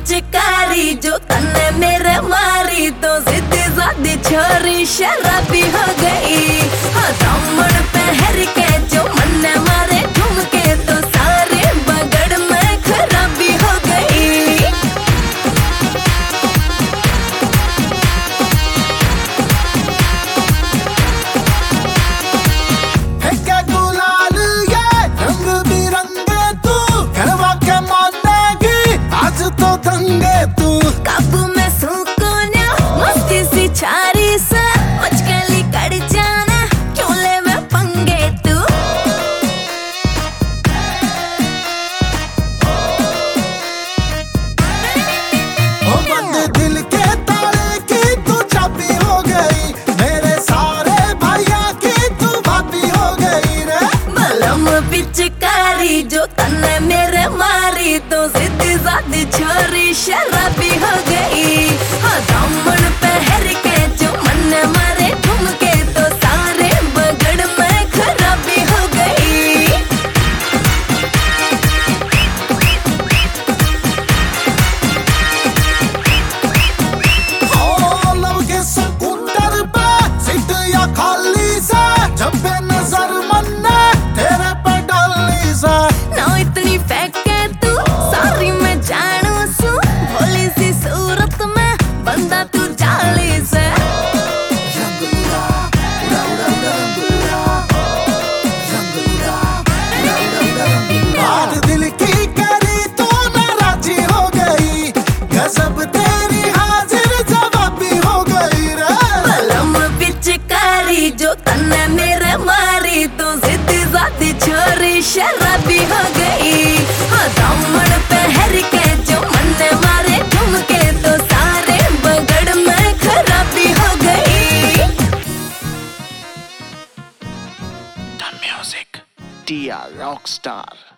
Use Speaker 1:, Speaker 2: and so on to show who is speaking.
Speaker 1: पिचकारी जो तन्ने मेरे मारी तो सीधी सादी छोरी शराबी हो गई। हाँ दामन पहर के जो मन मारे झुमके तो सारे बगड़ में खराबी हो गई।
Speaker 2: तो दंगे तू
Speaker 1: काबू में सुकून्या मस्ती सी छारी से मुझकली कड़ जाना चोले में पंगे तू।
Speaker 2: ओ बंद दिल के ताले की तू चाबी हो गई, मेरे सारे भैया की तू भाभी हो गई रे।
Speaker 1: बलम पिचकारी जो तन्ने मेरे मारी तो सीधी सादी छोरी शराबी हो गई। हाँ दामन पहर के जो मन मारे झुमके तो सारे बगड़ में खराबी हो गई।
Speaker 2: ओ लव के स्कूटर पे सीट या खाली से जब पे नजर मन्ने तेरे पे डाली से
Speaker 1: ना इतनी फेंके तू सारी मैं जानू सू भोली सी सूरत में बंदा तू जाली से।
Speaker 2: बात दिल की करी तो नाराजी हो गई, गजब तेरी हाजिर जवाबी हो गई रे।
Speaker 1: बलम पिचकारी जो तन्ने मेरे मारी तो सीधी सादी छोरी शराबी हो गई। हाँ दामन पहर के जो मन मारे झुमके तो सारे बगड़ में खराबी हो गई।
Speaker 3: Done music. DR Rockstar.